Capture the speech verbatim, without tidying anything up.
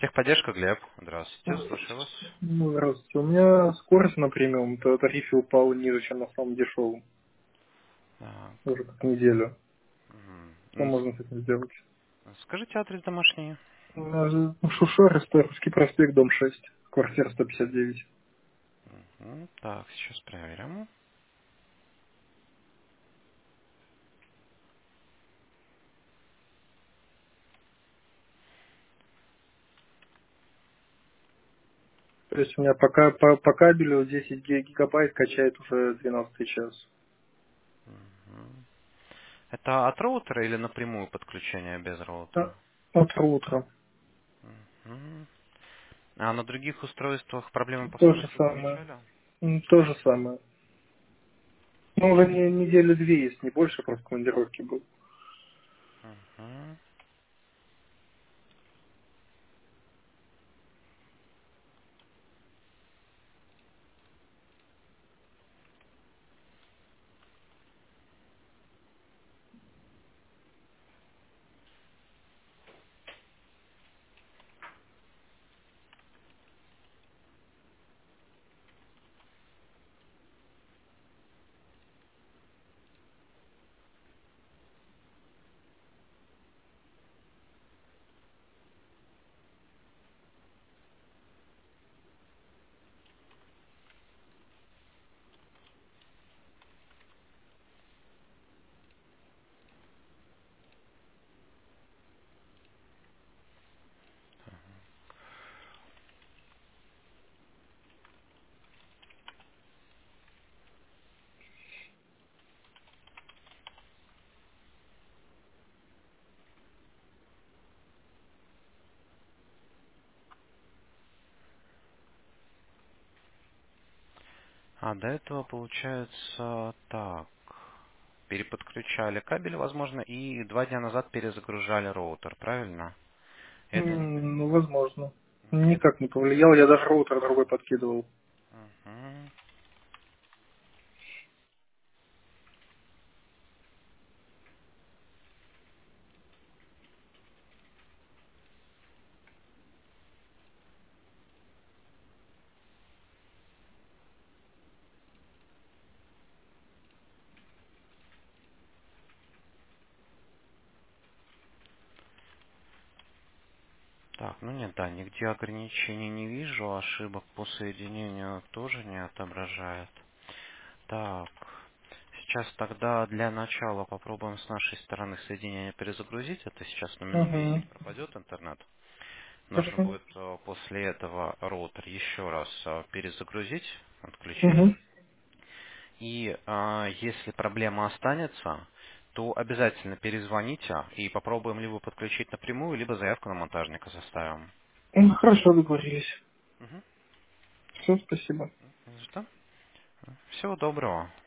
Техподдержка, Глеб. Здравствуйте, слушаю вас. Ну, здравствуйте. У меня скорость на премиум, то тарифе упал ниже, чем на самом дешевом. Так. Уже как неделю. Мгм. Что Ну, можно с этим сделать? с- Скажите адрес домашний. У меня же ну, Шушер, Русский проспект, дом шесть, квартира сто пятьдесят девять. Мгм. Так, сейчас проверим. То есть у меня пока по, по кабелю десять ги- гигабайт качает уже двенадцатый час. Мгм. Это от роутера или напрямую подключение без А, роутера? утро утро. Мгм. А на других устройствах проблемы по То же скорости самое. замечали? М, То же самое. Ну, уже не, недели две есть, не больше, просто командировки был. Мгм. А до этого получается так. Переподключали кабель, возможно, и два дня назад перезагружали роутер, правильно? Это не... М, Ну, возможно. Никак не повлиял, я даже роутер другой подкидывал. Мгм. Так, ну нет, да, нигде ограничений не вижу, ошибок по соединению тоже не отображает. Так, сейчас тогда для начала попробуем с нашей стороны соединение перезагрузить. Это сейчас на минут Угу. десять пропадет интернет. Нужно Хорошо. будет э, после этого роутер еще раз э, перезагрузить, отключить. Угу. И а, если проблема останется, то обязательно перезвоните и попробуем либо подключить напрямую, либо заявку на монтажника составим. Ну, хорошо, договорились. Угу. Все, спасибо. Что? Всего доброго.